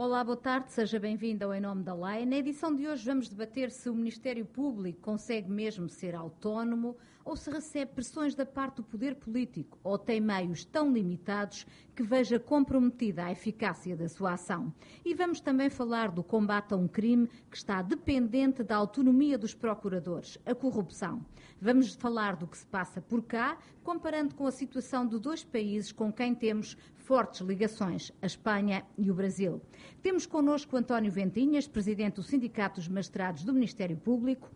Olá, boa tarde, seja bem-vindo ao Em Nome da Lei. Na edição de hoje vamos debater se o Ministério Público consegue mesmo ser autónomo ou se recebe pressões da parte do poder político ou tem meios tão limitados que veja comprometida a eficácia da sua ação. E vamos também falar do combate a um crime que está dependente da autonomia dos procuradores, a corrupção. Vamos falar do que se passa por cá, comparando com a situação de dois países com quem temos fortes ligações, a Espanha e o Brasil. Temos connosco António Ventinhas, presidente do Sindicato dos Magistrados do Ministério Público,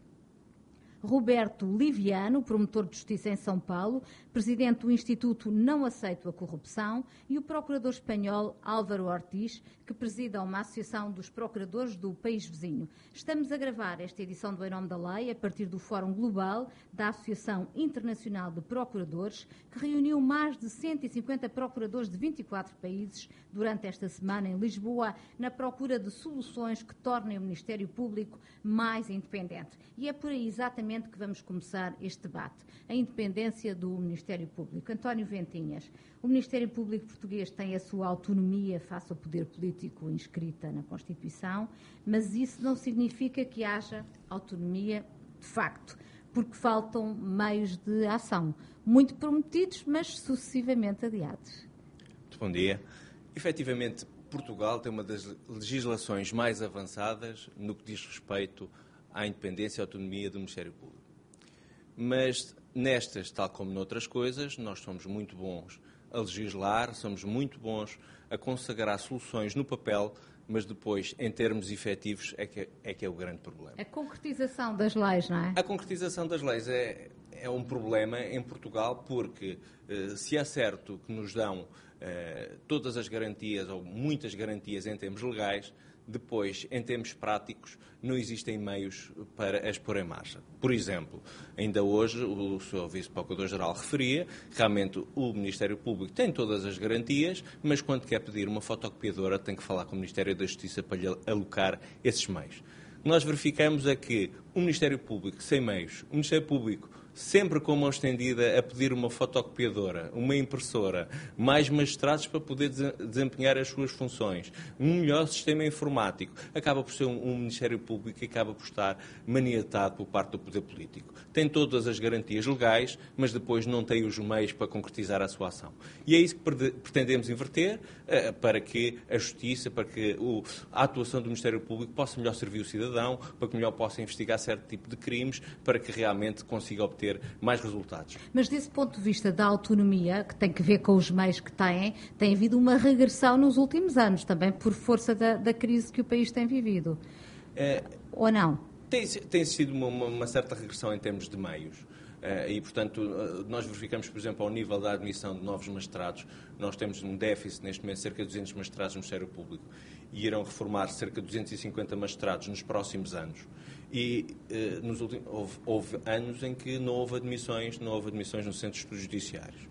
Roberto Liviano, promotor de justiça em São Paulo, presidente do Instituto Não Aceito a Corrupção, e o procurador espanhol Álvaro Ortiz, que presida uma associação dos procuradores do país vizinho. Estamos a gravar esta edição do Em Nome da Lei a partir do Fórum Global da Associação Internacional de Procuradores, que reuniu mais de 150 procuradores de 24 países durante esta semana em Lisboa, na procura de soluções que tornem o Ministério Público mais independente. E é por aí exatamente que vamos começar este debate, a independência do Ministério Público. António Ventinhas, o Ministério Público português tem a sua autonomia face ao poder político inscrita na Constituição, mas isso não significa que haja autonomia de facto, porque faltam meios de ação, muito prometidos, mas sucessivamente adiados. Muito bom dia. Efetivamente, Portugal tem uma das legislações mais avançadas no que diz respeito à independência e autonomia do Ministério Público. Mas nestas, tal como noutras coisas, nós somos muito bons a legislar, somos muito bons a consagrar soluções no papel, mas depois, em termos efetivos, é que é o grande problema. A concretização das leis, não é? A concretização das leis é um problema em Portugal, porque se é certo que nos dão todas as garantias, ou muitas garantias em termos legais, depois, em termos práticos, não existem meios para as pôr em marcha. Por exemplo, ainda hoje o Sr. Vice-Procurador-Geral referia que realmente o Ministério Público tem todas as garantias, mas quando quer pedir uma fotocopiadora tem que falar com o Ministério da Justiça para lhe alocar esses meios. O que nós verificamos é que o Ministério Público sem meios, o Ministério Público sempre com a mão estendida a pedir uma fotocopiadora, uma impressora, mais magistrados para poder desempenhar as suas funções, um melhor sistema informático, acaba por ser um Ministério Público que acaba por estar maniatado por parte do poder político. Tem todas as garantias legais, mas depois não tem os meios para concretizar a sua ação. E é isso que pretendemos inverter, para que a justiça, para que a atuação do Ministério Público possa melhor servir o cidadão, para que melhor possa investigar certo tipo de crimes, para que realmente consiga obter mais resultados. Mas desse ponto de vista da autonomia, que tem que ver com os meios que tem havido uma regressão nos últimos anos, também por força da crise que o país tem vivido. Ou não? Tem sido uma certa regressão em termos de meios. E, portanto, nós verificamos, por exemplo, ao nível da admissão de novos magistrados, nós temos um déficit neste momento de cerca de 200 magistrados no Ministério Público e irão reformar cerca de 250 magistrados nos próximos anos. E houve anos em que não houve admissões nos centros judiciários.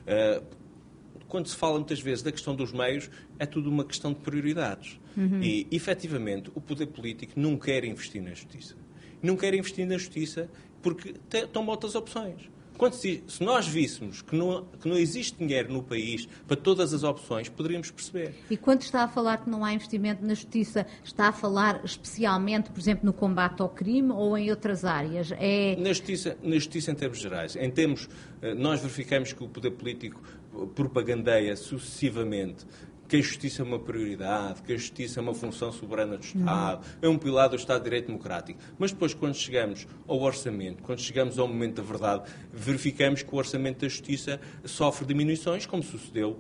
Quando se fala muitas vezes da questão dos meios, é tudo uma questão de prioridades. E, efetivamente, o poder político não quer investir na justiça. Não quer investir na justiça porque estão outras opções. Se nós víssemos que não existe dinheiro no país para todas as opções, poderíamos perceber. E quando está a falar que não há investimento na justiça, está a falar especialmente, por exemplo, no combate ao crime ou em outras áreas? Na justiça em termos gerais. Nós verificamos que o poder político propagandeia sucessivamente que a justiça é uma prioridade, que a justiça é uma função soberana do Estado, é um pilar do Estado de Direito Democrático. Mas depois, quando chegamos ao orçamento, quando chegamos ao momento da verdade, verificamos que o orçamento da justiça sofre diminuições, como sucedeu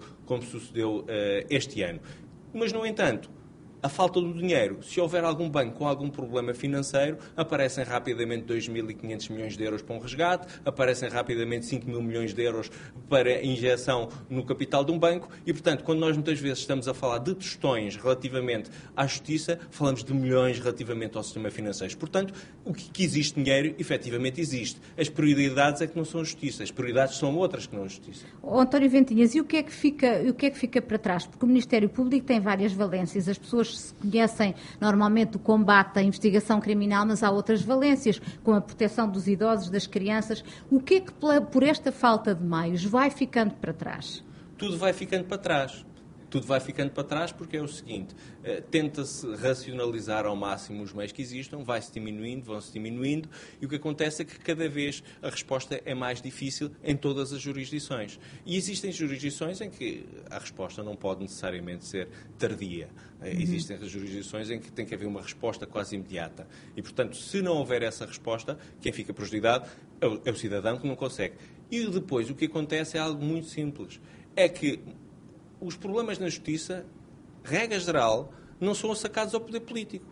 este ano. Mas, no entanto, a falta do dinheiro, se houver algum banco com algum problema financeiro, aparecem rapidamente 2.500 milhões de euros para um resgate, aparecem rapidamente 5.000 milhões de euros para injeção no capital de um banco e, portanto, quando nós muitas vezes estamos a falar de tostões relativamente à justiça, falamos de milhões relativamente ao sistema financeiro. Portanto, o que existe dinheiro, efetivamente existe. As prioridades é que não são a justiça, as prioridades são outras que não a justiça. António Ventinhas, e o que é que fica para trás? Porque o Ministério Público tem várias valências, as pessoas se conhecem normalmente o combate à investigação criminal, mas há outras valências, como a proteção dos idosos, das crianças. O que é que, por esta falta de meios, vai ficando para trás? Tudo vai ficando para trás. tudo vai ficando para trás, porque é o seguinte, tenta-se racionalizar ao máximo os meios que existam, vai-se diminuindo, vão-se diminuindo, e o que acontece é que cada vez a resposta é mais difícil em todas as jurisdições. E existem jurisdições em que a resposta não pode necessariamente ser tardia. Existem jurisdições em que tem que haver uma resposta quase imediata. E, portanto, se não houver essa resposta, quem fica prejudicado é o cidadão que não consegue. E depois o que acontece é algo muito simples. É que os problemas na justiça, regra geral, não são sacados ao poder político.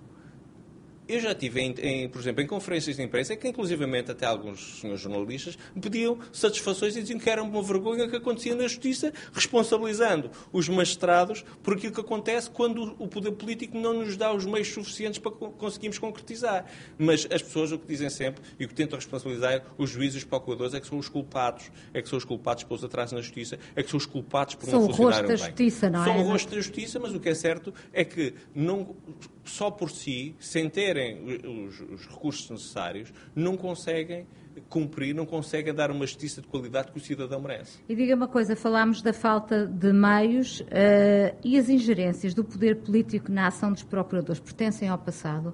Eu já tive, por exemplo, em conferências de imprensa, que inclusivamente até alguns senhores jornalistas me pediam satisfações e diziam que era uma vergonha que acontecia na justiça, responsabilizando os magistrados por aquilo que acontece quando o poder político não nos dá os meios suficientes para conseguirmos concretizar. Mas as pessoas o que dizem sempre, e o que tentam responsabilizar os juízes e os procuradores, é que são os culpados. É que são os culpados pelos atrasos na justiça, é que são os culpados por não funcionarem bem. São o rosto da justiça, não é? São o rosto da justiça, mas o que é certo é que não, só por si, sem terem os recursos necessários, não conseguem cumprir, não conseguem dar uma justiça de qualidade que o cidadão merece. E diga uma coisa, falámos da falta de meios e as ingerências do poder político na ação dos procuradores pertencem ao passado?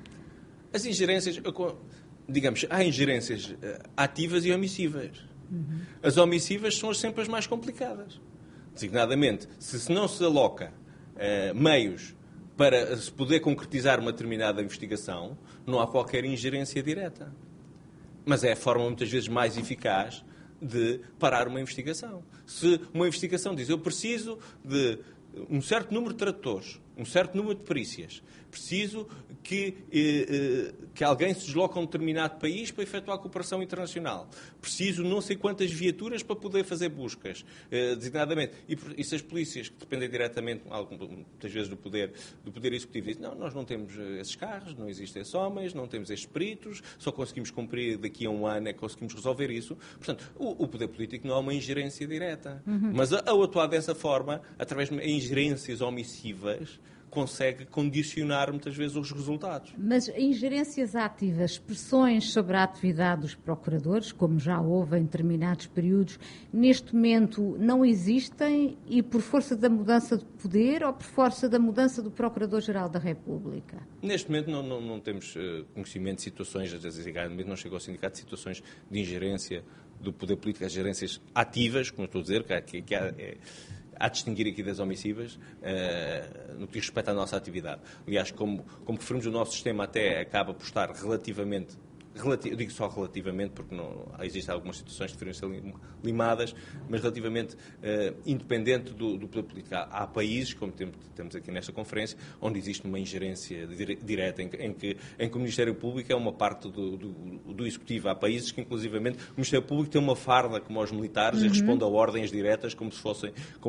As ingerências, digamos, há ingerências ativas e omissivas. As omissivas são sempre as mais complicadas. Designadamente, se não se aloca meios para se poder concretizar uma determinada investigação, não há qualquer ingerência direta. Mas é a forma, muitas vezes, mais eficaz de parar uma investigação. Se uma investigação diz, eu preciso de um certo número de tradutores, um certo número de perícias, preciso que alguém se desloque a um determinado país para efetuar a cooperação internacional, preciso não sei quantas viaturas para poder fazer buscas, designadamente. E se as polícias, que dependem diretamente, muitas vezes, do poder executivo, dizem, não, nós não temos esses carros, não existem esses homens, não temos esses peritos, só conseguimos cumprir daqui a um ano é que conseguimos resolver isso. Portanto, o poder político não é uma ingerência direta. Mas ao atuar dessa forma, através de ingerências omissivas, consegue condicionar muitas vezes os resultados. Mas ingerências ativas, pressões sobre a atividade dos procuradores, como já houve em determinados períodos, neste momento não existem e por força da mudança de poder ou por força da mudança do Procurador-Geral da República? Neste momento não temos conhecimento de situações, às vezes não chegou ao sindicato, de situações de ingerência do poder político, as gerências ativas, como estou a dizer, que há a distinguir aqui das omissivas no que diz respeito à nossa atividade. Aliás, como referimos, o nosso sistema até acaba por estar relativamente, eu digo só relativamente, porque não, existem algumas situações que deveriam ser limadas, mas relativamente independente do poder político. Há países, como temos aqui nesta conferência, onde existe uma ingerência direta, em que o Ministério Público é uma parte do Executivo. Há países que, inclusivamente, o Ministério Público tem uma farda como aos militares e responde a ordens diretas como se fossem.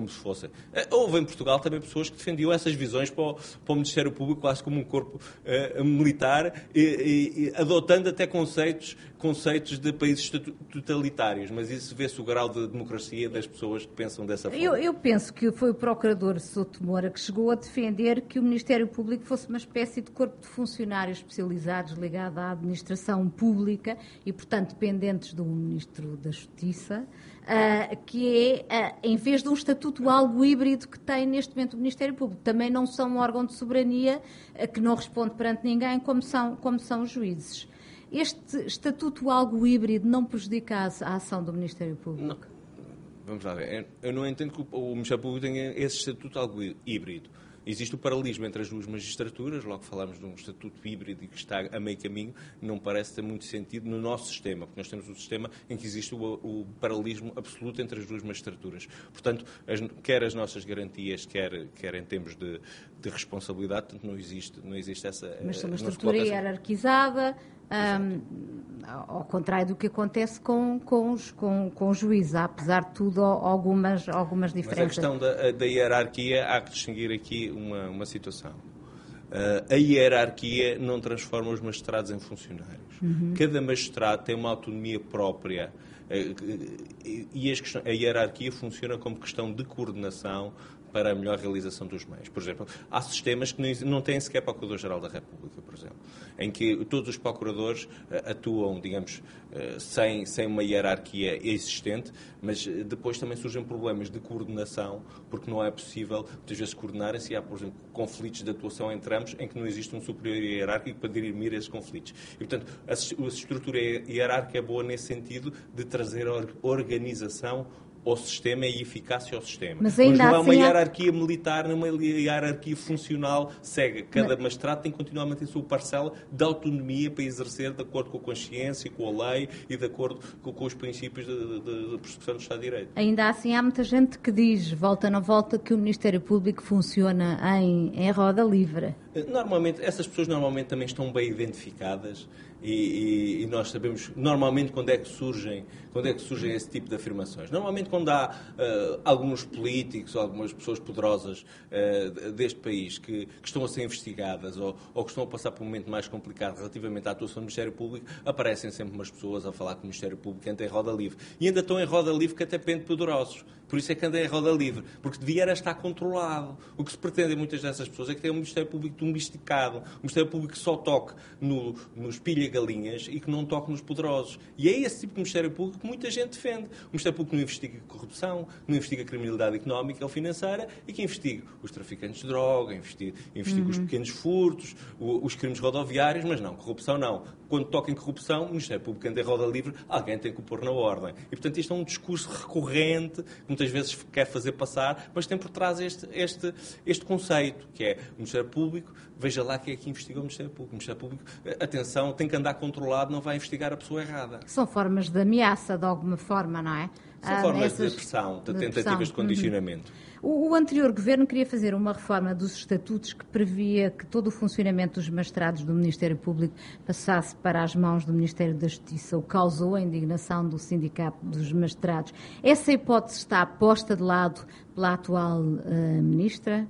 Houve em Portugal também pessoas que defendiam essas visões para o Ministério Público quase como um corpo militar e adotando até conceitos de países totalitários, mas isso vê-se o grau de democracia das pessoas que pensam dessa forma. Eu penso que foi o Procurador Souto Moura que chegou a defender que o Ministério Público fosse uma espécie de corpo de funcionários especializados ligado à administração pública e, portanto, dependentes do Ministro da Justiça, que é, em vez de um estatuto algo híbrido que tem neste momento o Ministério Público. Também não são um órgão de soberania que não responde perante ninguém, como são os juízes. Este estatuto algo híbrido não prejudica a ação do Ministério Público? Não. Vamos lá ver. Eu não entendo que o Ministério Público tenha esse estatuto algo híbrido. Existe o paralelismo entre as duas magistraturas, logo falamos de um estatuto híbrido e que está a meio caminho, não parece ter muito sentido no nosso sistema, porque nós temos um sistema em que existe o paralelismo absoluto entre as duas magistraturas. Portanto, quer as nossas garantias, quer em termos de responsabilidade, portanto, não existe essa... Mas são uma estrutura hierarquizada, ao contrário do que acontece com os juízes, há, apesar de tudo, algumas diferenças. Mas a questão da hierarquia, há que distinguir aqui uma situação. A hierarquia não transforma os magistrados em funcionários. Cada magistrado tem uma autonomia própria e a hierarquia funciona como questão de coordenação para a melhor realização dos meios. Por exemplo, há sistemas que não têm sequer Procurador-Geral da República, por exemplo, em que todos os procuradores atuam, digamos, sem uma hierarquia existente, mas depois também surgem problemas de coordenação, porque não é possível, muitas vezes, coordenarem-se e há, por exemplo, conflitos de atuação entre ambos em que não existe um superior hierárquico para dirimir esses conflitos. E, portanto, a estrutura hierárquica é boa nesse sentido de trazer organização ao sistema e eficácia ao sistema. Mas não é uma hierarquia militar, não é uma hierarquia funcional cega. Cada magistrado tem que continuar a manter a sua parcela de autonomia para exercer de acordo com a consciência, com a lei e de acordo com os princípios de persecução do Estado de Direito. Ainda assim, há muita gente que diz, volta na volta, que o Ministério Público funciona em roda livre. Normalmente, essas pessoas também estão bem identificadas e nós sabemos normalmente quando é que surgem esse tipo de afirmações. Normalmente quando há alguns políticos ou algumas pessoas poderosas deste país que estão a ser investigadas ou que estão a passar por um momento mais complicado relativamente à atuação do Ministério Público, aparecem sempre umas pessoas a falar que o Ministério Público entra em roda livre. E ainda estão em roda livre que até pende poderosos. Por isso é que anda em roda livre, porque devia estar controlado. O que se pretende em muitas dessas pessoas é que tenha um Ministério Público domesticado, um Ministério Público que só toque nos pilha-galinhas e que não toque nos poderosos. E é esse tipo de Ministério Público que muita gente defende. Um Ministério Público que não investiga corrupção, não investiga criminalidade económica ou financeira e que investiga os traficantes de droga, investiga os pequenos furtos, os crimes rodoviários, mas não, corrupção não. Quando toca em corrupção, o Ministério Público anda em roda livre, alguém tem que o pôr na ordem. E, portanto, isto é um discurso recorrente, que muitas vezes quer fazer passar, mas tem por trás este conceito, que é o Ministério Público, veja lá quem é que investiga o Ministério Público. O Ministério Público, atenção, tem que andar controlado, não vai investigar a pessoa errada. São formas de ameaça, de alguma forma, não é? São formas de pressão, de tentativas de condicionamento. O anterior governo queria fazer uma reforma dos estatutos que previa que todo o funcionamento dos magistrados do Ministério Público passasse para as mãos do Ministério da Justiça, o que causou a indignação do Sindicato dos Magistrados. Essa hipótese está posta de lado pela atual ministra?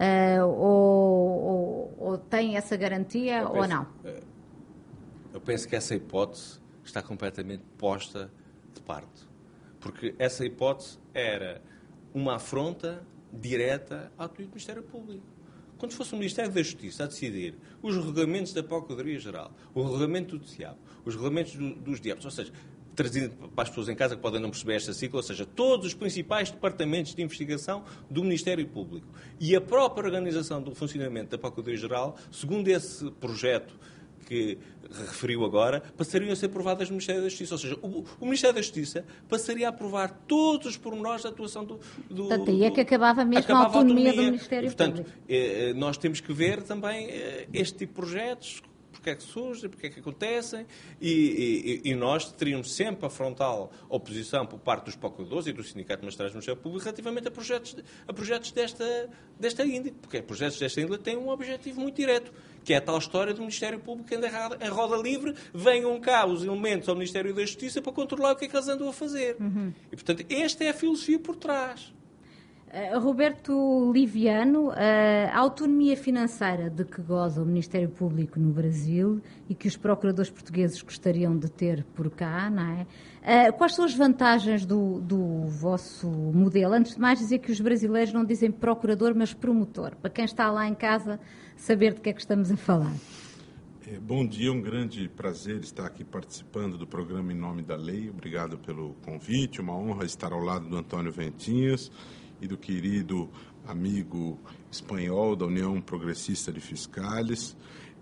Ou tem essa garantia ou não? Eu penso que essa hipótese está completamente posta de parte. Porque essa hipótese era uma afronta direta ao Ministério Público. Quando fosse o Ministério da Justiça a decidir os regulamentos da Procuradoria-Geral, o regulamento do DIAP, os regulamentos dos DIAPs, ou seja, trazido para as pessoas em casa que podem não perceber esta sigla, ou seja, todos os principais departamentos de investigação do Ministério Público e a própria organização do funcionamento da Procuradoria-Geral, segundo esse projeto que referiu agora, passariam a ser aprovadas no Ministério da Justiça. Ou seja, o Ministério da Justiça passaria a aprovar todos os pormenores da atuação do portanto, aí é que acabava mesmo a autonomia do Ministério Público. Portanto, nós temos que ver também este tipo de projetos, porque é que surgem, porque é que acontecem, e nós teríamos sempre a frontal oposição por parte dos procuradores e do Sindicato de Magistrados do Ministério Público relativamente a projetos desta índole, porque projetos desta índole têm um objetivo muito direto, que é a tal história do Ministério Público que anda em roda livre, venham cá os elementos ao Ministério da Justiça para controlar o que é que eles andam a fazer. E, portanto, esta é a filosofia por trás. Roberto Liviano, a autonomia financeira de que goza o Ministério Público no Brasil e que os procuradores portugueses gostariam de ter por cá, não é? Quais são as vantagens do vosso modelo? Antes de mais, dizer que os brasileiros não dizem procurador, mas promotor. Para quem está lá em casa, saber de que é que estamos a falar. Bom dia, um grande prazer estar aqui participando do programa Em Nome da Lei. Obrigado pelo convite, uma honra estar ao lado do Antônio Ventinhas e do querido amigo espanhol da União Progressista de Fiscales.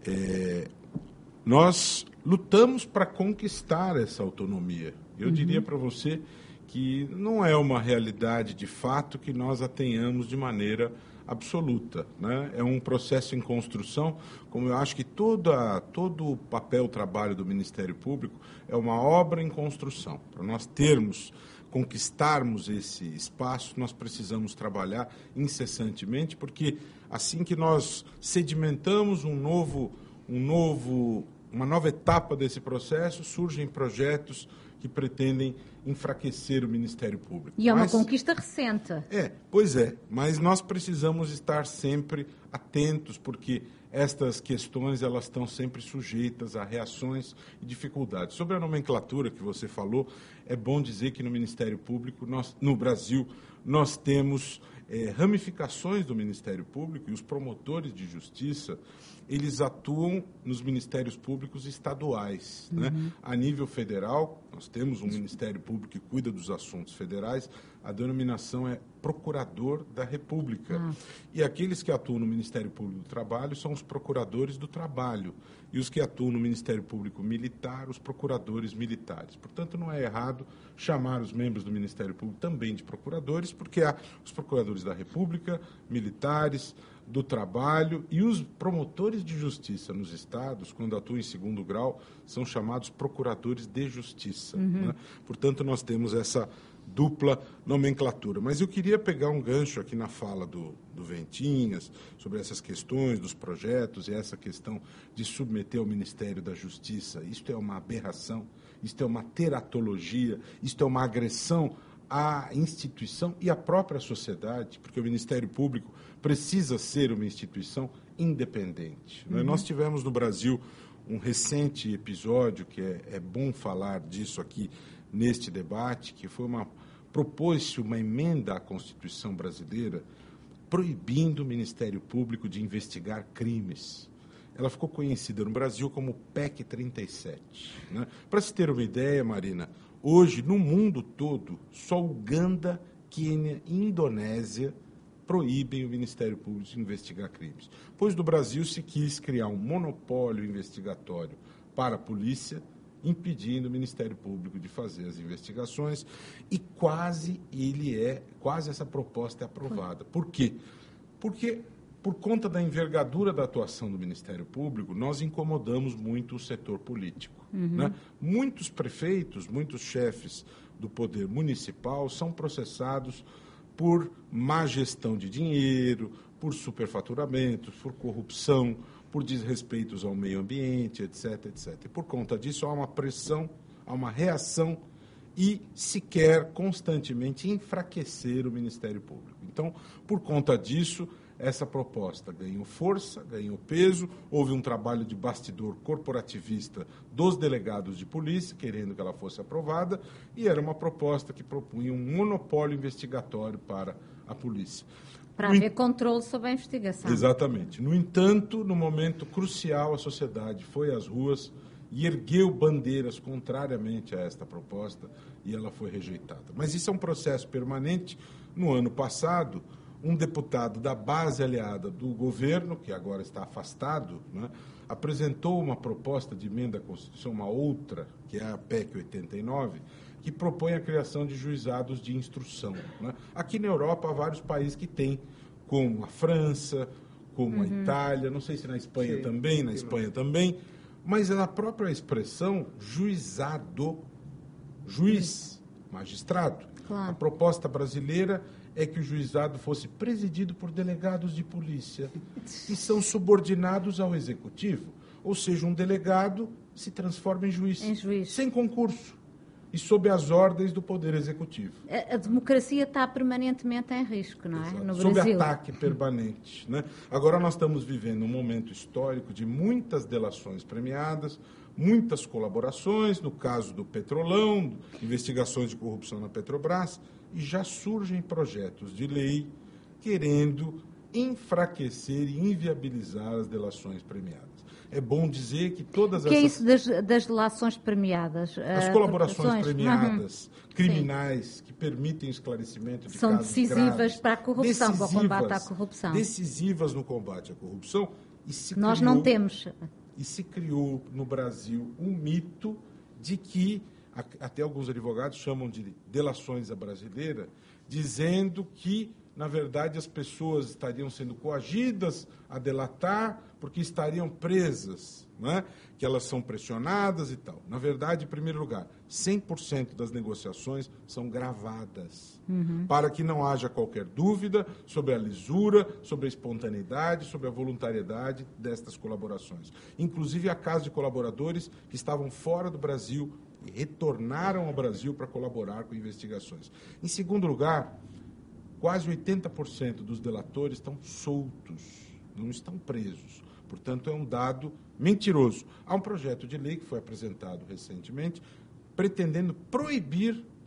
Nós lutamos para conquistar essa autonomia. Eu diria para você que não é uma realidade de fato que nós a tenhamos de maneira absoluta, né? É um processo em construção, como eu acho que todo o papel, o trabalho do Ministério Público é uma obra em construção. Para nós conquistarmos esse espaço, nós precisamos trabalhar incessantemente, porque assim que nós sedimentamos uma nova etapa desse processo, surgem projetos que pretendem enfraquecer o Ministério Público. E é uma conquista recente. Pois é, mas nós precisamos estar sempre atentos, porque estas questões elas estão sempre sujeitas a reações e dificuldades. Sobre a nomenclatura que você falou, é bom dizer que no Ministério Público, no Brasil, nós temos ramificações do Ministério Público, e os promotores de justiça, eles atuam nos ministérios públicos estaduais. Né? A nível federal, nós temos um Ministério Público que cuida dos assuntos federais, a denominação é Procurador da República. E aqueles que atuam no Ministério Público do Trabalho são os procuradores do trabalho. E os que atuam no Ministério Público Militar, os procuradores militares. Portanto, não é errado chamar os membros do Ministério Público também de procuradores, porque há os procuradores da República, militares, do trabalho, e os promotores de justiça nos estados, quando atuam em segundo grau, são chamados procuradores de justiça. Né? Portanto, nós temos essa dupla nomenclatura. Mas eu queria pegar um gancho aqui na fala do Ventinhas, sobre essas questões dos projetos e essa questão de submeter ao Ministério da Justiça. Isto é uma aberração, isto é uma teratologia, isto é uma agressão à instituição e à própria sociedade, porque o Ministério Público precisa ser uma instituição independente. Nós tivemos no Brasil um recente episódio, que é bom falar disso aqui neste debate, que foi propôs-se uma emenda à Constituição brasileira proibindo o Ministério Público de investigar crimes. Ela ficou conhecida no Brasil como PEC 37. Né? Para se ter uma ideia, Marina, hoje, no mundo todo, só Uganda, Quênia e Indonésia proíbem o Ministério Público de investigar crimes. Pois no Brasil se quis criar um monopólio investigatório para a polícia, impedindo o Ministério Público de fazer as investigações, e quase essa proposta é aprovada. Por quê? Porque, por conta da envergadura da atuação do Ministério Público, nós incomodamos muito o setor político. Né? Muitos prefeitos, muitos chefes do poder municipal são processados por má gestão de dinheiro, por superfaturamentos, por corrupção, por desrespeitos ao meio ambiente, etc., etc. E por conta disso, há uma pressão, há uma reação e se quer constantemente enfraquecer o Ministério Público. Então, por conta disso, essa proposta ganhou força, ganhou peso, houve um trabalho de bastidor corporativista dos delegados de polícia, querendo que ela fosse aprovada, e era uma proposta que propunha um monopólio investigatório para a polícia. Para haver controle sobre a investigação. Exatamente. No entanto, no momento crucial, a sociedade foi às ruas e ergueu bandeiras contrariamente a esta proposta, e ela foi rejeitada. Mas isso é um processo permanente. No ano passado, um deputado da base aliada do governo, que agora está afastado, né, apresentou uma proposta de emenda à Constituição, uma outra, que é a PEC 89, que propõe a criação de juizados de instrução. Né? Aqui na Europa há vários países que têm, como a França, como a Itália, não sei se na Espanha também, na Espanha também, mas a própria expressão juizado, juiz, magistrado. Claro. A proposta brasileira é que o juizado fosse presidido por delegados de polícia, que são subordinados ao executivo. Ou seja, um delegado se transforma em juiz. Sem concurso e sob as ordens do Poder Executivo. A democracia está permanentemente em risco, não é? Exato. No sob Brasil. Ataque permanente. Né? Agora nós estamos vivendo um momento histórico de muitas delações premiadas, muitas colaborações, no caso do Petrolão, investigações de corrupção na Petrobras, e já surgem projetos de lei querendo enfraquecer e inviabilizar as delações premiadas. É bom dizer que todas essas... O que é isso das delações premiadas? As colaborações premiadas, criminais, que permitem o esclarecimento de são casos decisivas graves, para a corrupção, para o combate à corrupção. Decisivas no combate à corrupção. Nós não temos. E se criou no Brasil um mito de que, até alguns advogados chamam de delações à brasileira, dizendo que, na verdade, as pessoas estariam sendo coagidas a delatar porque estariam presas, né? Que elas são pressionadas e tal. Na verdade, em primeiro lugar, 100% das negociações são gravadas, para que não haja qualquer dúvida sobre a lisura, sobre a espontaneidade, sobre a voluntariedade destas colaborações. Inclusive, há casos de colaboradores que estavam fora do Brasil e retornaram ao Brasil para colaborar com investigações. Em segundo lugar, quase 80% dos delatores estão soltos, não estão presos. Portanto, é um dado mentiroso. Há um projeto de lei que foi apresentado recentemente, pretendendo proibir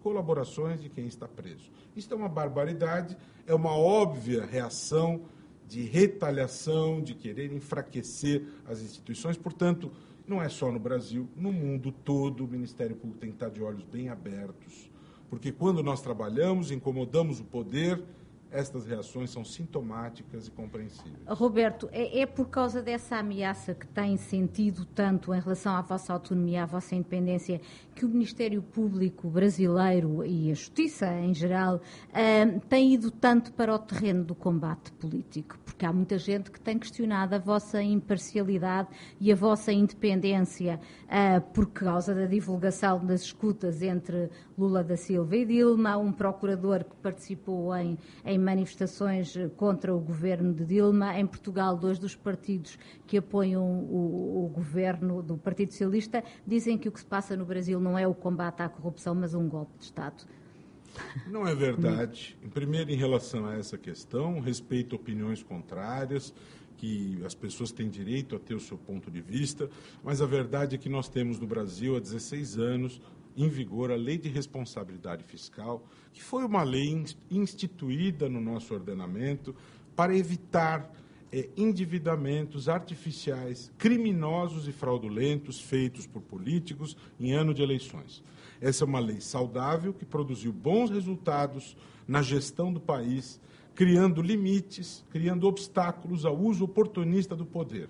colaborações de quem está preso. Isso é uma barbaridade, é uma óbvia reação de retaliação, de querer enfraquecer as instituições. Portanto, não é só no Brasil, no mundo todo, o Ministério Público tem que estar de olhos bem abertos, porque quando nós trabalhamos, incomodamos o poder, estas reações são sintomáticas e compreensíveis. Roberto, é por causa dessa ameaça que tem sentido tanto em relação à vossa autonomia, à vossa independência, que o Ministério Público brasileiro e a Justiça em geral tem ido tanto para o terreno do combate político? Porque há muita gente que tem questionado a vossa imparcialidade e a vossa independência por causa da divulgação das escutas entre Lula da Silva e Dilma, um procurador que participou em manifestações contra o governo de Dilma. Em Portugal, 2 dos partidos que apoiam o governo do Partido Socialista dizem que o que se passa no Brasil não é o combate à corrupção, mas um golpe de Estado. Não é verdade. Primeiro, em relação a essa questão, respeito opiniões contrárias, que as pessoas têm direito a ter o seu ponto de vista, mas a verdade é que nós temos no Brasil há 16 anos em vigor a Lei de Responsabilidade Fiscal, que foi uma lei instituída no nosso ordenamento para evitar endividamentos artificiais, criminosos e fraudulentos feitos por políticos em ano de eleições. Essa é uma lei saudável que produziu bons resultados na gestão do país, criando limites, criando obstáculos ao uso oportunista do poder.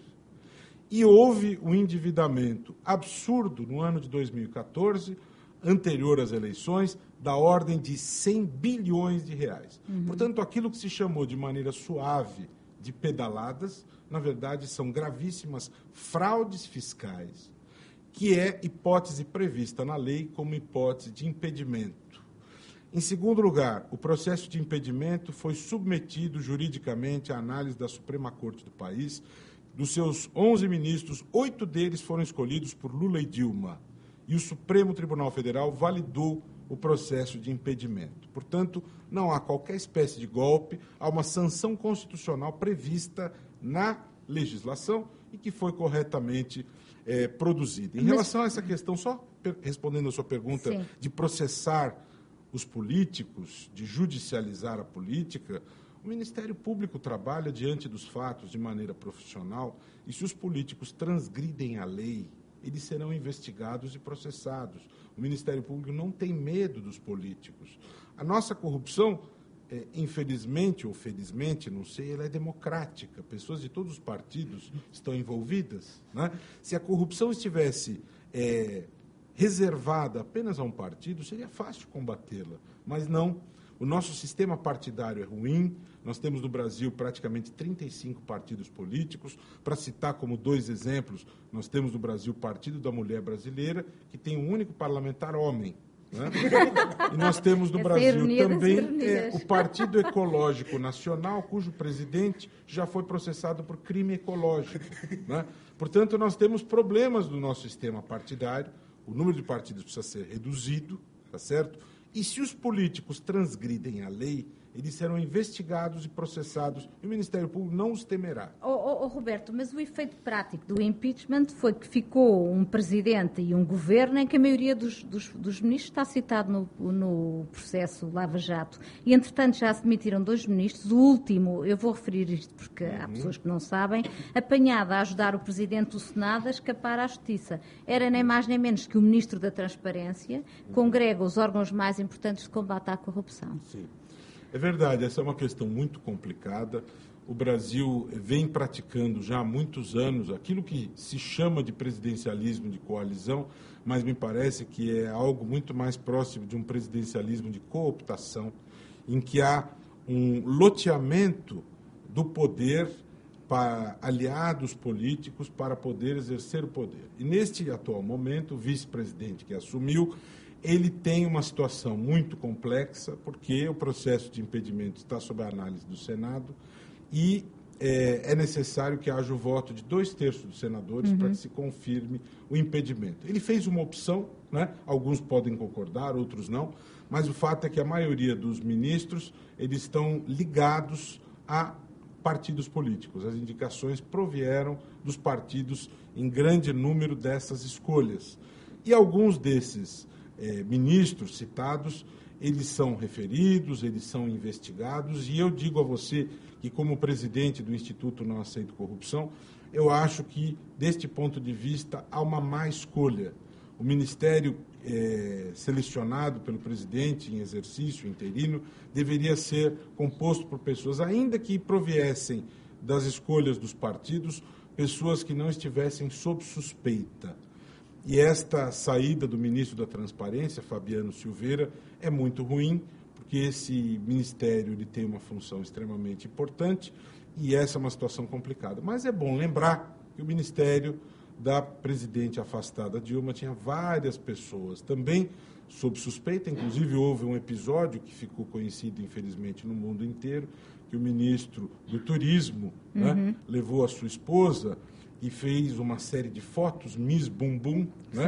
E houve um endividamento absurdo no ano de 2014, anterior às eleições, da ordem de 100 bilhões de reais. Portanto, aquilo que se chamou de maneira suave de pedaladas, na verdade, são gravíssimas fraudes fiscais, que é hipótese prevista na lei como hipótese de impedimento. Em segundo lugar, o processo de impedimento foi submetido juridicamente à análise da Suprema Corte do país. Dos seus 11 ministros, 8 deles foram escolhidos por Lula e Dilma. E o Supremo Tribunal Federal validou o processo de impedimento. Portanto, não há qualquer espécie de golpe, há uma sanção constitucional prevista na legislação e que foi corretamente produzida. Em relação a essa questão, só respondendo a sua pergunta, sim, de processar os políticos, de judicializar a política, o Ministério Público trabalha diante dos fatos de maneira profissional e se os políticos transgridem a lei, eles serão investigados e processados. O Ministério Público não tem medo dos políticos. A nossa corrupção, infelizmente ou felizmente, não sei, ela é democrática. Pessoas de todos os partidos estão envolvidas, né? Se a corrupção estivesse reservada apenas a um partido, seria fácil combatê-la, mas não. O nosso sistema partidário é ruim, nós temos no Brasil praticamente 35 partidos políticos. Para citar como 2 exemplos, nós temos no Brasil o Partido da Mulher Brasileira, que tem um único parlamentar homem, né? E nós temos no Brasil também o Partido Ecológico Nacional, cujo presidente já foi processado por crime ecológico, né? Portanto, nós temos problemas no nosso sistema partidário, o número de partidos precisa ser reduzido, tá certo? E se os políticos transgridem a lei, eles serão investigados e processados e o Ministério Público não os temerá. Roberto, mas o efeito prático do impeachment foi que ficou um presidente e um governo em que a maioria dos ministros está citado no processo Lava Jato. E, entretanto, já se demitiram 2 ministros. O último, eu vou referir isto porque há pessoas que não sabem, apanhado a ajudar o presidente do Senado a escapar à Justiça. Era nem mais nem menos que o ministro da Transparência, congrega os órgãos mais importantes de combate à corrupção. Sim. É verdade, essa é uma questão muito complicada. O Brasil vem praticando já há muitos anos aquilo que se chama de presidencialismo de coalizão, mas me parece que é algo muito mais próximo de um presidencialismo de cooptação, em que há um loteamento do poder para aliados políticos para poder exercer o poder. E neste atual momento, o vice-presidente que assumiu, ele tem uma situação muito complexa, porque o processo de impedimento está sob a análise do Senado e é necessário que haja o voto de 2/3 dos senadores para que se confirme o impedimento. Ele fez uma opção, né? Alguns podem concordar, outros não, mas o fato é que a maioria dos ministros eles estão ligados a partidos políticos. As indicações provieram dos partidos em grande número dessas escolhas. E alguns desses ministros citados, eles são referidos, eles são investigados, e eu digo a você que, como presidente do Instituto Não Aceito Corrupção, eu acho que, deste ponto de vista, há uma má escolha. O Ministério selecionado pelo presidente em exercício interino deveria ser composto por pessoas, ainda que proviessem das escolhas dos partidos, pessoas que não estivessem sob suspeita. E esta saída do ministro da Transparência, Fabiano Silveira, é muito ruim, porque esse ministério ele tem uma função extremamente importante e essa é uma situação complicada. Mas é bom lembrar que o ministério da presidente afastada Dilma tinha várias pessoas também sob suspeita, inclusive houve um episódio que ficou conhecido, infelizmente, no mundo inteiro, que o ministro do Turismo levou a sua esposa e fez uma série de fotos, Miss Bumbum,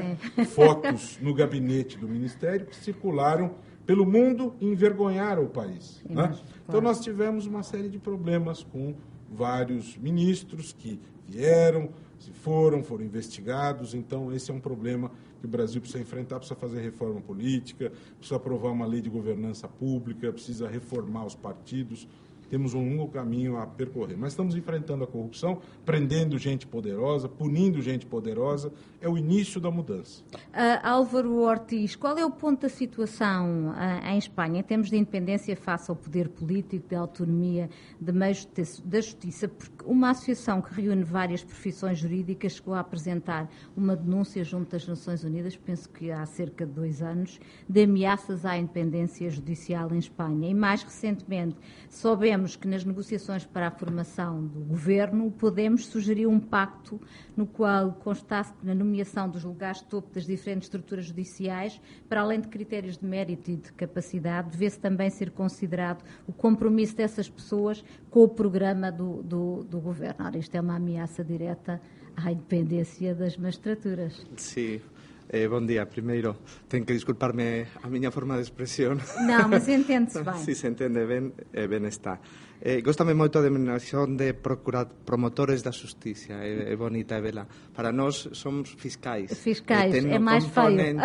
fotos no gabinete do Ministério, que circularam pelo mundo e envergonharam o país. Então, nós tivemos uma série de problemas com vários ministros que vieram, foram investigados. Então, esse é um problema que o Brasil precisa enfrentar, precisa fazer reforma política, precisa aprovar uma lei de governança pública, precisa reformar os partidos. Temos um longo caminho a percorrer. Mas estamos enfrentando a corrupção, prendendo gente poderosa, punindo gente poderosa. É o início da mudança. Álvaro Ortiz, qual é o ponto da situação em Espanha, em termos de independência face ao poder político, de autonomia de meios da justiça? Porque uma associação que reúne várias profissões jurídicas chegou a apresentar uma denúncia junto das Nações Unidas, penso que há cerca de 2 anos, de ameaças à independência judicial em Espanha. E mais recentemente soubemos que nas negociações para a formação do governo, o Podemos sugeriu um pacto no qual constasse que na nomeação dos lugares de topo das diferentes estruturas judiciais, para além de critérios de mérito e de capacidade, devesse também ser considerado o compromisso dessas pessoas com o programa do governo. Ora, isto é uma ameaça direta à independência das magistraturas. Sim. Bom dia. Primeiro, tenho que desculpar-me a minha forma de expresión. Não, mas entende-se bem. Si se entende ben, ben está. Góstame moito a denominación de promotores da justicia, é bonita, é bela. Para nós somos fiscais. Fiscais, é máis feio.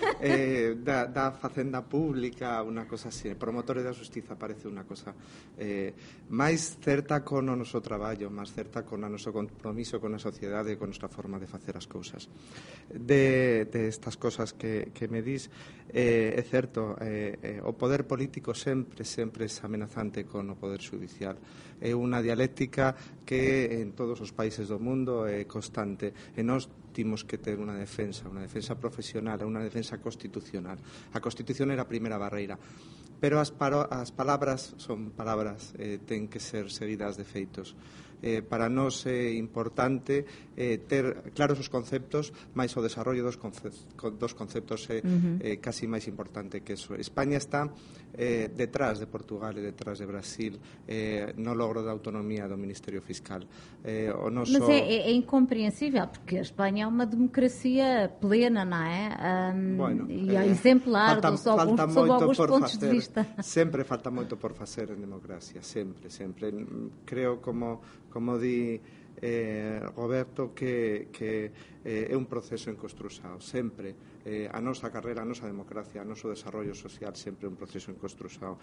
da facenda pública, unha cosa así. Promotores da justicia parece unha cosa máis certa con o noso traballo, máis certa con o noso compromiso con a sociedade e con a nosa forma de facer as cousas. De estas cosas que me dis, é certo, o poder político sempre é amenazante con o poder judicial. É unha dialéctica que en todos os países do mundo é constante e nós temos que ter unha defensa profesional, unha defensa constitucional. A Constitución é a primeira barreira, pero as palabras son palabras, ten que ser seguidas de feitos. Para nós é importante ter claros os conceptos, mais o desarrollo dos conceptos é casi máis importante que eso. España está detrás de Portugal e detrás de Brasil no logro da autonomía do Ministerio Fiscal. Mas é incompreensível, porque a Espanha é uma democracia plena, não é? Bueno, e é exemplar sob alguns pontos de vista. Sempre falta moito por facer en democracia, sempre. Creo, como di Roberto, que é un proceso en construção, sempre. A nosa carreira, a nosa democracia, o noso desarrollo social sempre é un proceso en construção.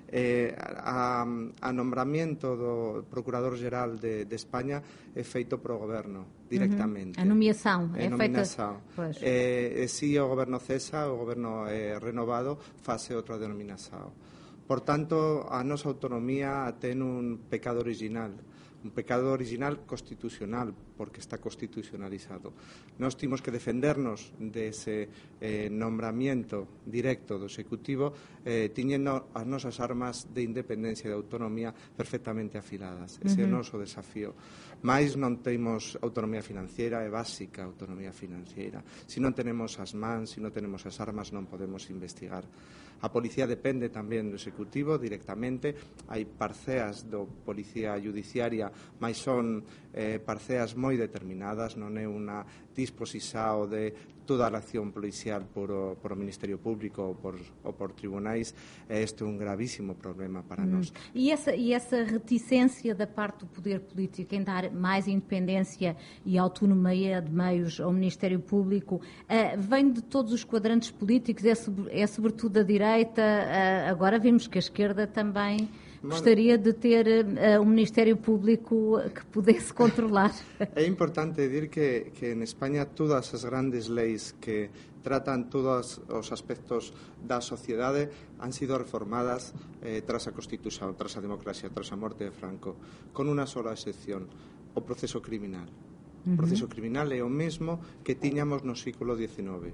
A nombramiento do Procurador Geral de España é feito pro Goberno directamente. A nomeação é feita. Si o Goberno cesa, o Goberno renovado fase outra denominação. Por tanto, a nosa autonomía ten un pecado original constitucional, porque está constitucionalizado. Nós temos que defendernos dese nombramiento directo do Executivo tiñendo as nosas armas de independencia e de autonomía perfectamente afiladas. Ese é o noso desafío. Mais non temos autonomía financiera, é básica a autonomía financiera. Se non tenemos as mans, se non tenemos as armas, non podemos investigar. A policía depende tamén do Executivo directamente. Hai parceas do Policía Judiciaria mas son parceas moi determinadas, non é unha disposición de toda a acción policial por o Ministerio Público ou por tribunais. Este é un gravíssimo problema para nós. E essa reticência da parte do poder político em dar mais independência e autonomia de meios ao Ministério Público vem de todos os quadrantes políticos, é sobretudo da direita. Agora vimos que a esquerda também gostaria de ter um Ministério Público que pudesse controlar. É importante dizer que en España todas as grandes leis que tratan todos os aspectos da sociedade han sido reformadas tras a Constitución, tras a democracia, tras a morte de Franco, con unha sola excepción, o proceso criminal. O proceso criminal é o mesmo que tiñamos no século XIX.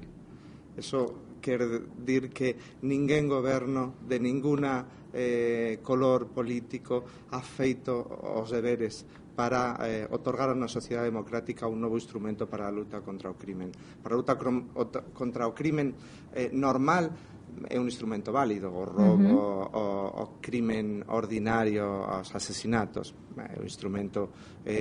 Eso quer dir que ninguén goberno de ninguna color político ha feito os deberes para otorgar a unha sociedade democrática un novo instrumento para a luta contra o crimen. Para a luta contra o crimen normal é un instrumento válido, o roubo, o crimen ordinario, os asesinatos, é un instrumento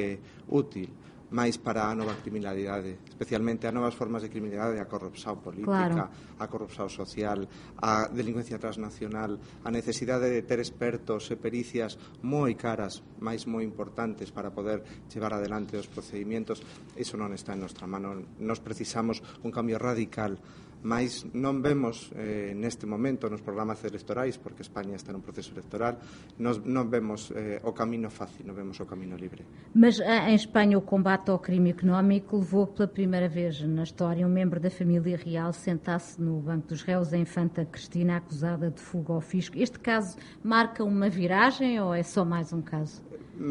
útil. Mais para a nova criminalidade, especialmente a novas formas de criminalidade, a corrupción política, a corrupción social, a delincuencia transnacional, a necesidade de ter expertos e pericias moi caras, mais moi importantes para poder llevar adelante os procedimentos. Iso non está en nosa mano. Nos precisamos un cambio radical, mas non vemos neste momento nos programas electorais, porque España está nun proceso electoral, non vemos o camino fácil, non vemos o camino libre. Mas em Espanha o combate ao crime económico levou pela primeira vez na história um membro da família real sentar-se no banco dos réus, a infanta Cristina, acusada de fuga ao fisco. Este caso marca uma viragem ou é só mais um caso?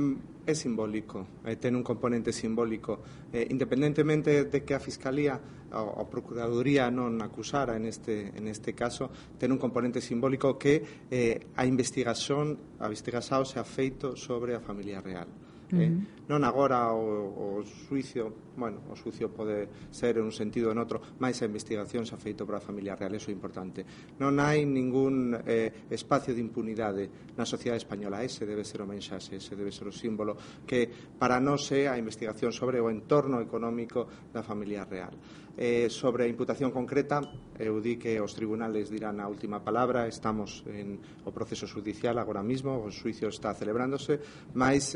É simbólico, ten un componente simbólico, independentemente de que a Fiscalía ou a Procuraduría non acusara en este caso, ten un componente simbólico que a investigación se ha feito sobre a familia real. Non agora o xuicio, o xuicio pode ser en un sentido ou en outro, mas a investigación se ha feito para a familia real, eso é importante. Non hai ningún espacio de impunidade na sociedade española. Ese debe ser o mensaxe, ese debe ser o símbolo que para nós é a investigación sobre o entorno económico da familia real. Sobre a imputación concreta, eu di que os tribunales dirán a última palabra. Estamos en o proceso judicial agora mismo, o xuicio está celebrándose, mas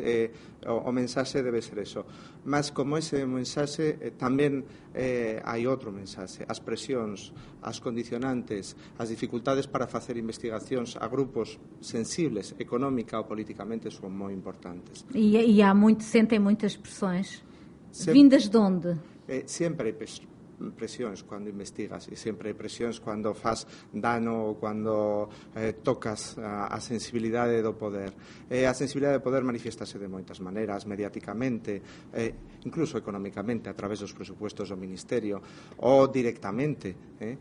o mensaxe debe ser eso. Mas como ese mensaxe tamén hai outro mensaxe. As presións, as condicionantes, as dificultades para facer investigacións a grupos sensibles económica ou políticamente son moi importantes. E sentem muitas pressões. Vindas de onde? Sempre hai presións cando investigas e sempre hai presións cando faz dano ou cando tocas a sensibilidade do poder. A sensibilidade do poder manifestase de moitas maneiras, mediáticamente, incluso económicamente, a través dos presupuestos do Ministerio, ou directamente.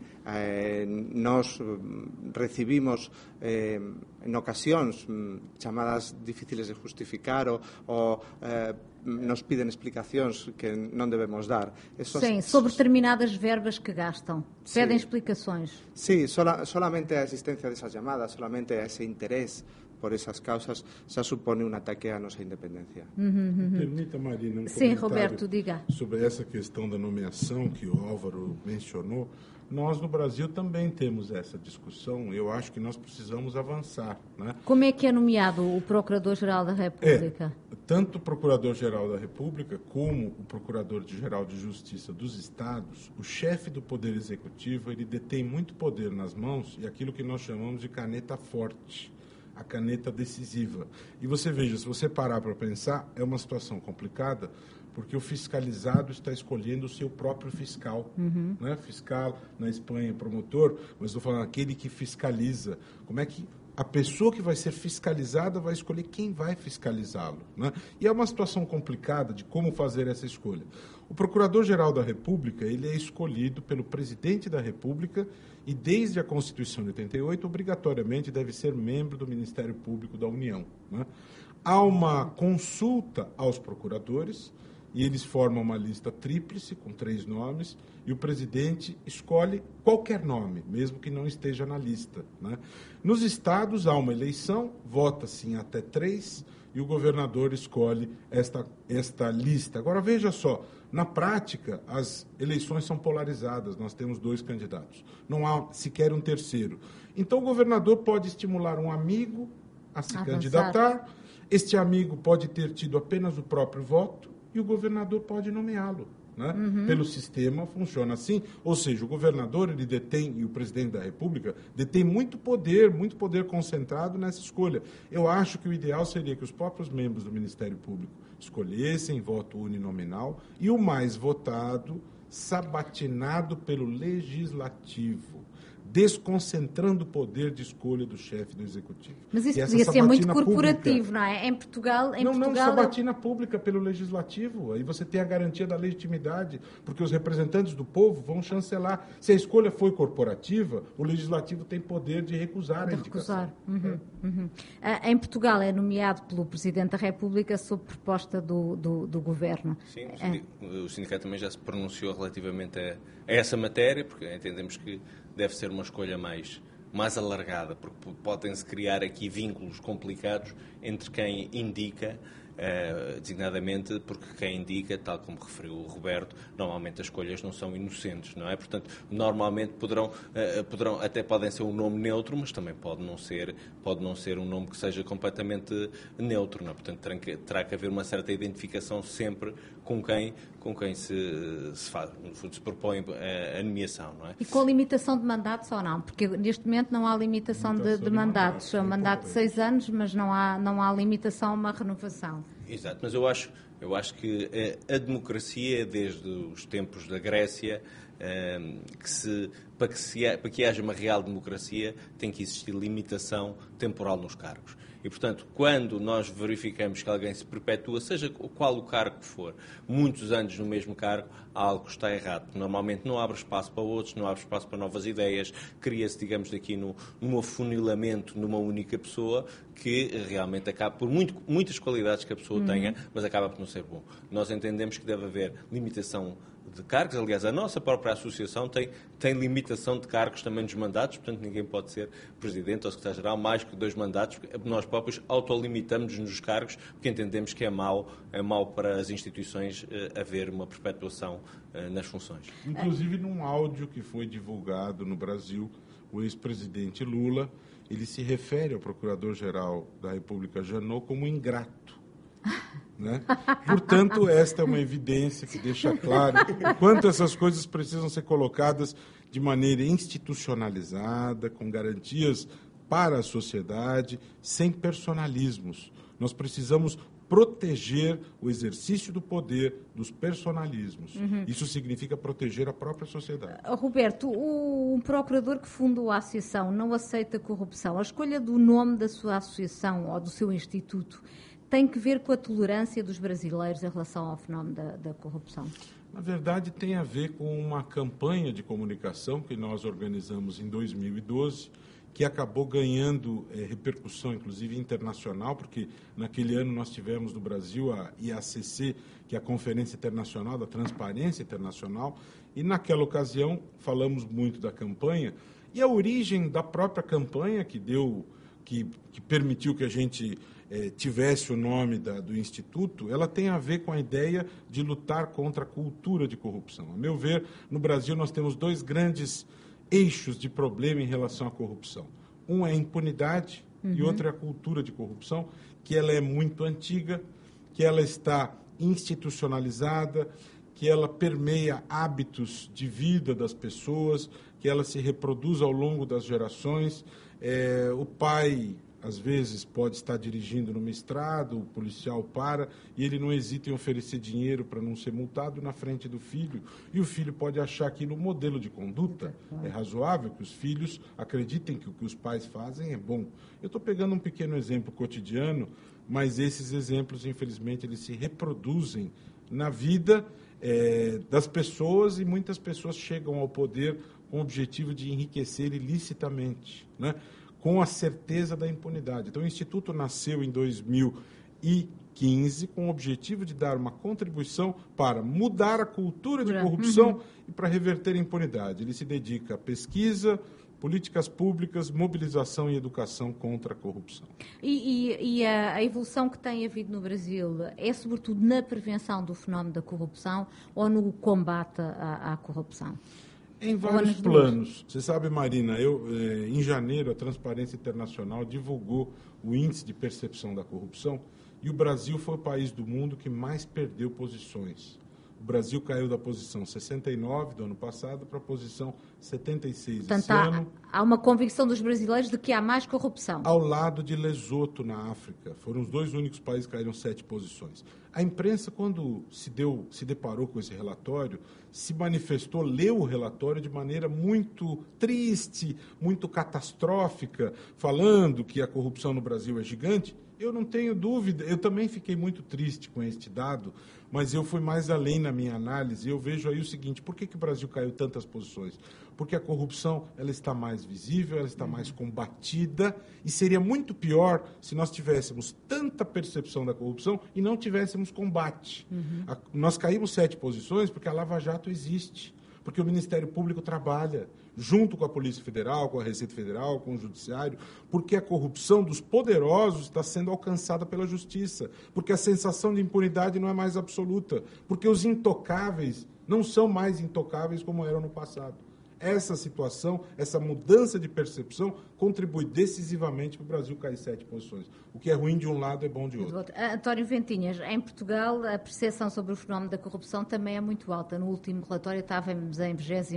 Nos recibimos en ocasións chamadas difíciles de justificar ou nos piden explicacións que non debemos dar. Sim, sobre determinadas verbas que gastam. Pedem explicações. Sí, solamente a existencia desas llamadas, solamente ese interés por esas causas já supone um ataque à nossa independência. Permita, Marina, Sim, Roberto, diga. Sobre essa questão da nomeação que o Álvaro mencionou. Nós, no Brasil, também temos essa discussão. Eu acho que nós precisamos avançar. Né? Como é que é nomeado o Procurador-Geral da República? Tanto o Procurador-Geral da República como o Procurador-Geral de Justiça dos Estados, o chefe do Poder Executivo, ele detém muito poder nas mãos e aquilo que nós chamamos de caneta forte, a caneta decisiva. E você veja, se você parar para pensar, é uma situação complicada, porque o fiscalizado está escolhendo o seu próprio fiscal. Né? Fiscal, na Espanha, promotor, mas estou falando aquele que fiscaliza. Como é que a pessoa que vai ser fiscalizada vai escolher quem vai fiscalizá-lo? Né? E é uma situação complicada de como fazer essa escolha. O Procurador-Geral da República, ele é escolhido pelo Presidente da República e, desde a Constituição de 88, obrigatoriamente deve ser membro do Ministério Público da União. Né? Há uma consulta aos procuradores e eles formam uma lista tríplice com 3 nomes e o presidente escolhe qualquer nome, mesmo que não esteja na lista, né? Nos estados há uma eleição, vota-se em até 3 e o governador escolhe esta lista. Agora, veja só, na prática, as eleições são polarizadas, nós temos 2 candidatos, não há sequer um terceiro. Então, o governador pode estimular um amigo a se candidatar, este amigo pode ter tido apenas o próprio voto e o governador pode nomeá-lo, né? Pelo sistema funciona assim, ou seja, o governador ele detém, e o presidente da República detém muito poder concentrado nessa escolha. Eu acho que o ideal seria que os próprios membros do Ministério Público escolhessem voto uninominal e o mais votado sabatinado pelo Legislativo, desconcentrando o poder de escolha do chefe do Executivo. Mas isso podia ser muito corporativo, pública, não é? Em Portugal... Não, sabatina pública pelo Legislativo. Aí você tem a garantia da legitimidade, porque os representantes do povo vão chancelar. Se a escolha foi corporativa, o Legislativo tem poder de recusar a indicação. Em Portugal é nomeado pelo Presidente da República sob proposta do Governo. Sim, o sindicato também já se pronunciou relativamente a essa matéria, porque entendemos que deve ser uma escolha mais alargada, porque podem-se criar aqui vínculos complicados entre quem indica, designadamente porque quem indica, tal como referiu o Roberto, normalmente as escolhas não são inocentes, não é? Portanto, normalmente podem ser um nome neutro, mas também pode não ser um nome que seja completamente neutro, não é? Portanto, terá que haver uma certa identificação sempre com quem se propõe a nomeação, não é? E com a limitação de mandatos ou não? Porque neste momento não há limitação de mandatos. É um mandato de 6 anos, mas não há limitação a uma renovação. Exato, mas eu acho que a democracia, desde os tempos da Grécia, para que haja uma real democracia, tem que existir limitação temporal nos cargos. E, portanto, quando nós verificamos que alguém se perpetua, seja qual o cargo que for, muitos anos no mesmo cargo, algo está errado. Normalmente não abre espaço para outros, não abre espaço para novas ideias, cria-se, digamos, daqui num afunilamento numa única pessoa que realmente acaba, por muitas qualidades que a pessoa tenha, mas acaba por não ser bom. Nós entendemos que deve haver limitação de cargos. Aliás, a nossa própria associação tem limitação de cargos também nos mandatos, portanto ninguém pode ser presidente ou secretário-geral mais que 2 mandatos, porque nós próprios autolimitamos-nos nos cargos, porque entendemos que é mau para as instituições haver uma perpetuação nas funções. Inclusive, num áudio que foi divulgado no Brasil, o ex-presidente Lula, ele se refere ao Procurador-Geral da República, Janot, como ingrato. Né? Portanto, esta é uma evidência que deixa claro quanto essas coisas precisam ser colocadas de maneira institucionalizada, com garantias para a sociedade, sem personalismos. Nós precisamos proteger o exercício do poder dos personalismos. Isso significa proteger a própria sociedade. Roberto, um procurador que fundou a associação não aceita corrupção. A escolha do nome da sua associação ou do seu instituto tem que ver com a tolerância dos brasileiros em relação ao fenómeno da corrupção? Na verdade, tem a ver com uma campanha de comunicação que nós organizamos em 2012, que acabou ganhando repercussão, inclusive internacional, porque naquele ano nós tivemos no Brasil a IACC, que é a Conferência Internacional da Transparência Internacional, e naquela ocasião falamos muito da campanha, e a origem da própria campanha que permitiu que a gente tivesse o nome do Instituto, ela tem a ver com a ideia de lutar contra a cultura de corrupção. A meu ver, no Brasil nós temos 2 grandes eixos de problema em relação à corrupção. Um é a impunidade e outro é a cultura de corrupção, que ela é muito antiga, que ela está institucionalizada, que ela permeia hábitos de vida das pessoas, que ela se reproduz ao longo das gerações. O pai, às vezes, pode estar dirigindo numa estrada, o policial para, e ele não hesita em oferecer dinheiro para não ser multado na frente do filho. E o filho pode achar aquilo um modelo de conduta. É razoável que os filhos acreditem que o que os pais fazem é bom. Eu estou pegando um pequeno exemplo cotidiano, mas esses exemplos, infelizmente, eles se reproduzem na vida das pessoas, e muitas pessoas chegam ao poder com o objetivo de enriquecer ilicitamente, né? Com a certeza da impunidade. Então, o Instituto nasceu em 2012, 2015, com o objetivo de dar uma contribuição para mudar a cultura de corrupção e para reverter a impunidade. Ele se dedica à pesquisa, políticas públicas, mobilização e educação contra a corrupção. E a evolução que tem havido no Brasil é sobretudo na prevenção do fenómeno da corrupção ou no combate à corrupção? Em vários planos. Você sabe, Marina, em janeiro a Transparência Internacional divulgou o índice de percepção da corrupção e o Brasil foi o país do mundo que mais perdeu posições. O Brasil caiu da posição 69 do ano passado para a posição 76 esse ano. Há uma convicção dos brasileiros de que há mais corrupção. Ao lado de Lesoto, na África. Foram os 2 únicos países que caíram 7 posições. A imprensa, quando se deparou com esse relatório, se manifestou, leu o relatório de maneira muito triste, muito catastrófica, falando que a corrupção no Brasil é gigante. Eu não tenho dúvida, eu também fiquei muito triste com este dado, mas eu fui mais além na minha análise. Eu vejo aí o seguinte: por que o Brasil caiu tantas posições? Porque a corrupção ela está mais visível, ela está mais combatida, e seria muito pior se nós tivéssemos tanta percepção da corrupção e não tivéssemos combate. Nós caímos 7 posições porque a Lava Jato existe, porque o Ministério Público trabalha junto com a Polícia Federal, com a Receita Federal, com o Judiciário, porque a corrupção dos poderosos está sendo alcançada pela Justiça, porque a sensação de impunidade não é mais absoluta, porque os intocáveis não são mais intocáveis como eram no passado. Essa situação, essa mudança de percepção, contribui decisivamente para o Brasil cair 7 posições. O que é ruim de um lado é bom de outro. António Ventinhas, em Portugal a percepção sobre o fenómeno da corrupção também é muito alta. No último relatório estávamos em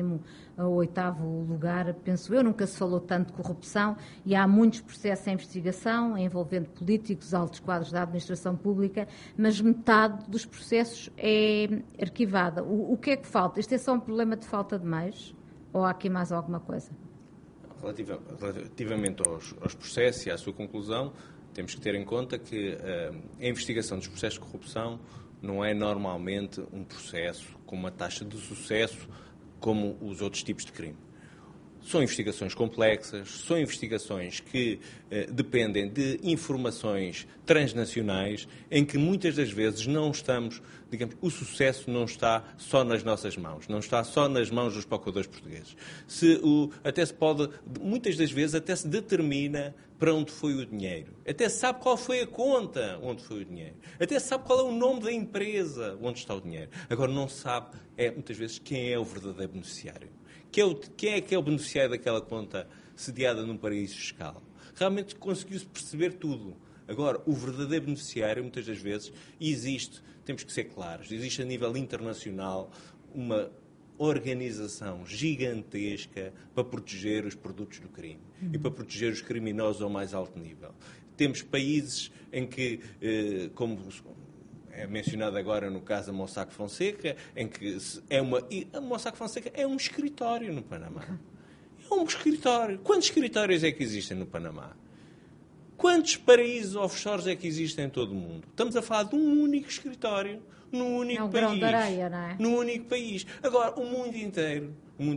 28º lugar, penso eu, nunca se falou tanto de corrupção e há muitos processos em investigação envolvendo políticos, altos quadros da administração pública, mas metade dos processos é arquivada. O que é que falta? Isto é só um problema de falta de meios? Ou há aqui mais alguma coisa? Relativamente aos processos e à sua conclusão, temos que ter em conta que a investigação dos processos de corrupção não é normalmente um processo com uma taxa de sucesso como os outros tipos de crime. São investigações complexas, são investigações que dependem de informações transnacionais, em que muitas das vezes não estamos, digamos, o sucesso não está só nas nossas mãos, não está só nas mãos dos procuradores portugueses. Até se pode, muitas das vezes, até se determina para onde foi o dinheiro. Até se sabe qual foi a conta onde foi o dinheiro. Até se sabe qual é o nome da empresa onde está o dinheiro. Agora, não se sabe, muitas vezes, quem é o verdadeiro beneficiário. Quem é que é o beneficiário daquela conta sediada num paraíso fiscal? Realmente conseguiu-se perceber tudo. Agora, o verdadeiro beneficiário, muitas das vezes, existe, temos que ser claros, existe a nível internacional uma organização gigantesca para proteger os produtos do crime e para proteger os criminosos ao mais alto nível. Temos países em que, como é mencionado agora no caso da Mossack Fonseca, em que a Mossack Fonseca é um escritório no Panamá. É um escritório. Quantos escritórios é que existem no Panamá? Quantos paraísos offshores é que existem em todo o mundo? Estamos a falar de um único escritório, num único país. Grão de areia, não é? Num único país. Agora, o mundo inteiro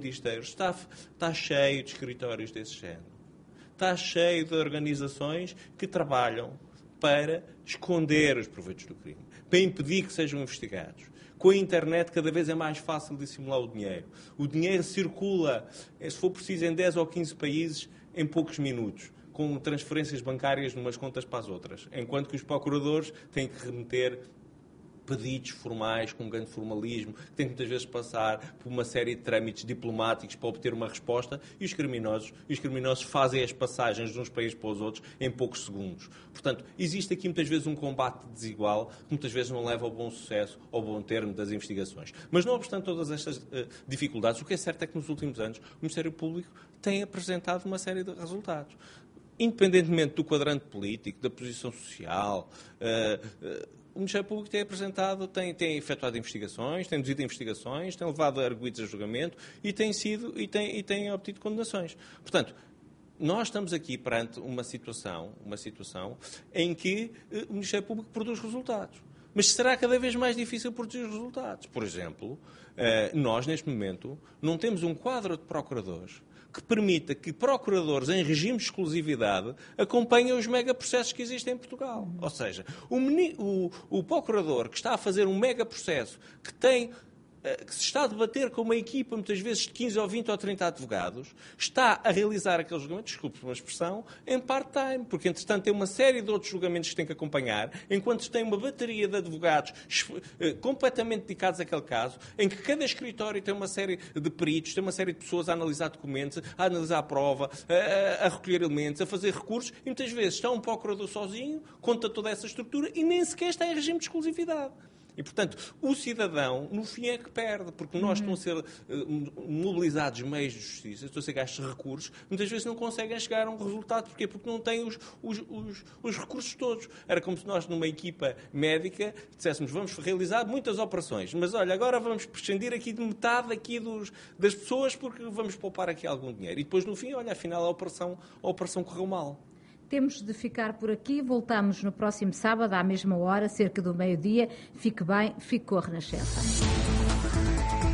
está cheio de escritórios desse género. Está cheio de organizações que trabalham para esconder os proveitos do crime, para impedir que sejam investigados. Com a internet cada vez é mais fácil dissimular o dinheiro. O dinheiro circula, se for preciso, em 10 ou 15 países em poucos minutos, com transferências bancárias de umas contas para as outras, enquanto que os procuradores têm que remeter pedidos formais, com um grande formalismo, que têm que muitas vezes passar por uma série de trâmites diplomáticos para obter uma resposta, e os criminosos fazem as passagens de uns países para os outros em poucos segundos. Portanto, existe aqui muitas vezes um combate desigual, que muitas vezes não leva ao bom sucesso, ao bom termo das investigações. Mas não obstante todas estas dificuldades, o que é certo é que nos últimos anos o Ministério Público tem apresentado uma série de resultados. Independentemente do quadrante político, da posição social, o Ministério Público tem efetuado investigações, tem deduzido investigações, tem levado arguidos a julgamento e tem obtido condenações. Portanto, nós estamos aqui perante uma situação em que o Ministério Público produz resultados. Mas será cada vez mais difícil produzir resultados. Por exemplo, nós, neste momento, não temos um quadro de procuradores que permita que procuradores em regime de exclusividade acompanhem os megaprocessos que existem em Portugal. Ou seja, o procurador que está a fazer um megaprocesso que se está a debater com uma equipa, muitas vezes, de 15 ou 20 ou 30 advogados, está a realizar aquele julgamento, desculpe uma expressão, em part-time, porque, entretanto, tem uma série de outros julgamentos que tem que acompanhar, enquanto tem uma bateria de advogados completamente dedicados àquele caso, em que cada escritório tem uma série de peritos, tem uma série de pessoas a analisar documentos, a analisar a prova, a recolher elementos, a fazer recursos, e muitas vezes está um procurador sozinho, conta toda essa estrutura e nem sequer está em regime de exclusividade. E, portanto, o cidadão, no fim, é que perde, porque nós estão a ser mobilizados meios de justiça, estão a ser gastos recursos, muitas vezes não conseguem chegar a um resultado. Porquê? Porque não têm os recursos todos. Era como se nós, numa equipa médica, disséssemos, vamos realizar muitas operações, mas, olha, agora vamos prescindir aqui de metade aqui das pessoas porque vamos poupar aqui algum dinheiro. E depois, no fim, olha, afinal, a operação correu mal. Temos de ficar por aqui. Voltamos no próximo sábado, à mesma hora, cerca do meio-dia. Fique bem, fique com a Renascença.